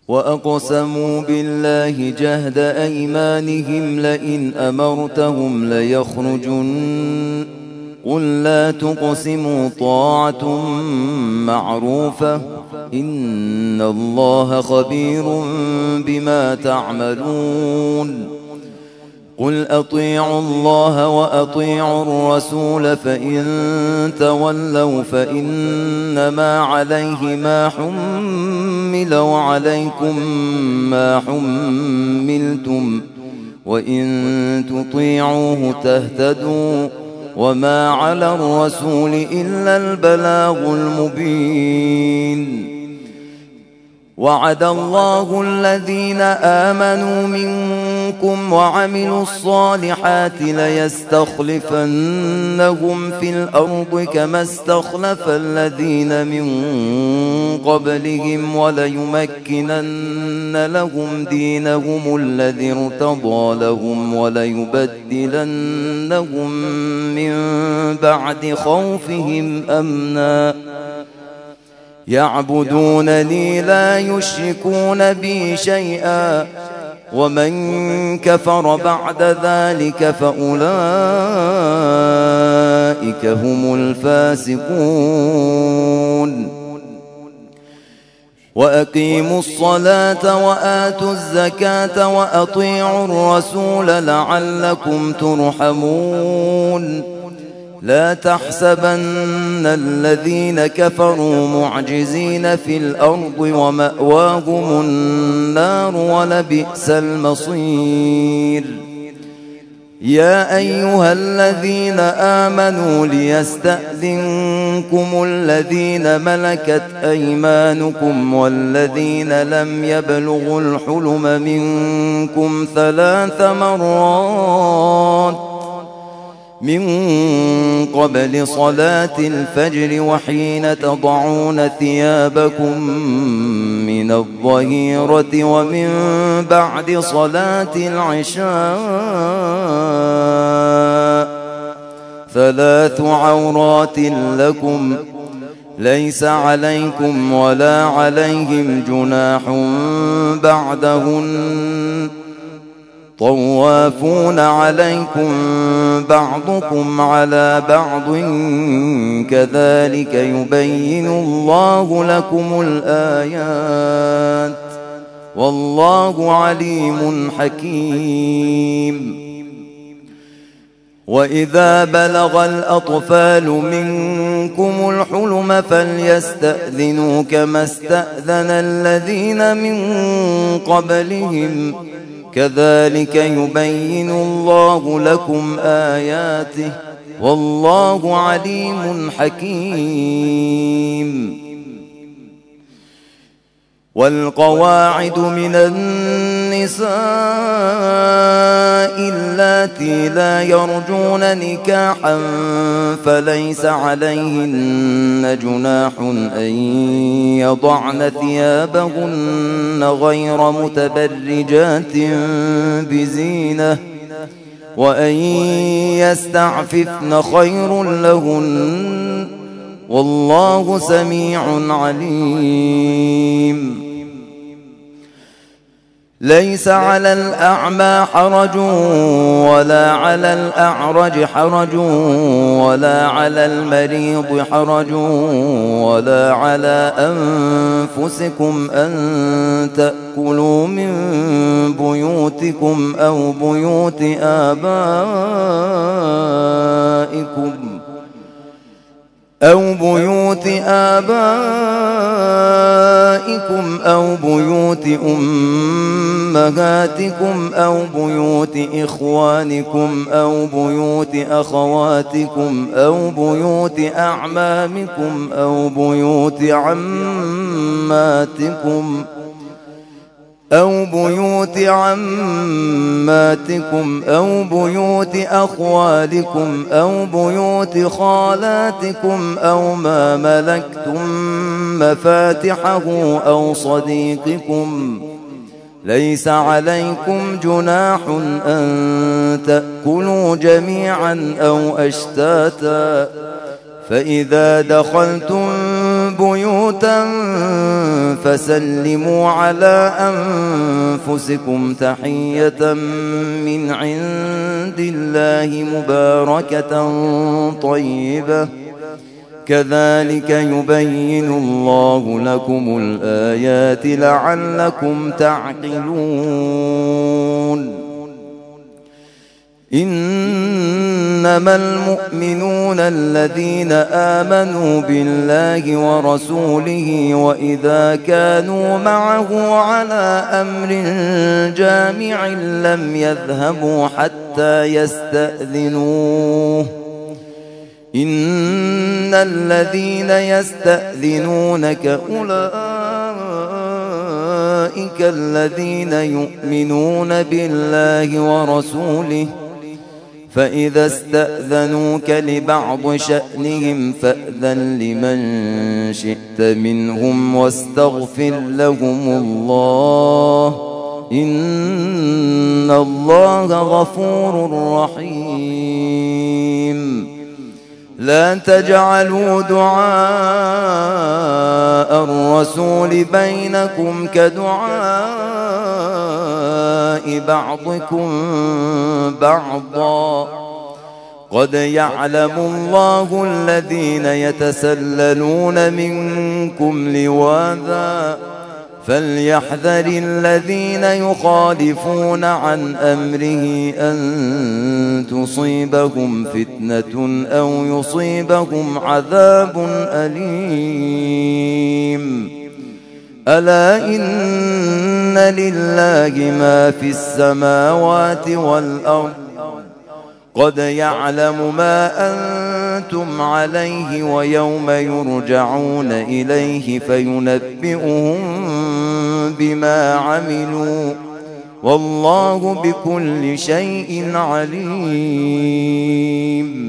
وأقسموا بالله جهد أيمانهم لئن أمرتهم ليخرجن قل لا تقسموا طاعة معروفة إن الله خبير بما تعملون قل أطيعوا الله وأطيعوا الرسول فإن تولوا فإنما عليه ما حمل وعليكم ما حملتم وإن تطيعوه تهتدوا وما على الرسول إلا البلاغ المبين وعد الله الذين آمنوا منكم وعملوا الصالحات ليستخلفنهم في الأرض كما استخلف الذين من قبلهم وليمكنن لهم دينهم الذي ارتضى لهم وليبدلنهم من بعد خوفهم أمنا يعبدونني لا يشركون بي شيئا ومن كفر بعد ذلك فأولئك هم الفاسقون وأقيموا الصلاة وآتوا الزكاة وأطيعوا الرسول لعلكم ترحمون لا تحسبن الذين كفروا معجزين في الأرض ومأواهم النار ولبئس المصير يا أيها الذين آمنوا ليستأذنكم الذين ملكت أيمانكم والذين لم يبلغوا الحلم منكم 3 مرات من قبل صلاة الفجر وحين تضعون ثيابكم من الظهيرة ومن بعد صلاة العشاء 3 عورات لكم ليس عليكم ولا عليهم جناح بعدهن طوافون عليكم بعضكم على بعض كذلك يبين الله لكم الآيات والله عليم حكيم وإذا بلغ الأطفال منكم الحلم فليستأذنوا كما استأذن الذين من قبلهم كذلك يبين الله لكم آياته والله عليم حكيم والقواعد من النساء اللاتي لا يرجون نكاحا فليس عليهن جناح أن يضعن ثيابهن غير متبرجات بزينة وأن يستعففن خير لهن والله سميع عليم ليس على الأعمى حرج ولا على الأعرج حرج ولا على المريض حرج ولا على أنفسكم أن تأكلوا من بيوتكم أو بيوت آبائكم أو بيوت أمهاتكم أو بيوت إخوانكم أو بيوت أخواتكم أو بيوت أعمامكم أو بيوت عماتكم أو بيوت أخوالكم أو بيوت خالاتكم أو ما ملكتم مفاتحه أو صديقكم ليس عليكم جناح أن تأكلوا جميعا أو أشتاتا فإذا دخلتم بيوتا فسلموا على أنفسكم تحية من عند الله مباركة طيبة كذلك يبين الله لكم الآيات لعلكم تعقلون إنما المؤمنون الذين آمنوا بالله ورسوله وإذا كانوا معه على أمر جامع لم يذهبوا حتى يستأذنوه إن الذين يستأذنونك أولئك الذين يؤمنون بالله ورسوله فإذا استأذنوك لبعض شأنهم فأذن لمن شئت منهم واستغفر لهم الله إن الله غفور رحيم لا تجعلوا دعاء الرسول بينكم كدعاء بعضكم بعضا قد يعلم الله الذين يتسللون منكم لواذا فليحذر الذين يخالفون عن أمره أن تصيبهم فتنة أو يصيبهم عذاب أليم ألا إن لله ما في السماوات والأرض قد يعلم ما أنتم عليه ويوم يرجعون إليه فينبئهم بما عملوا والله بكل شيء عليم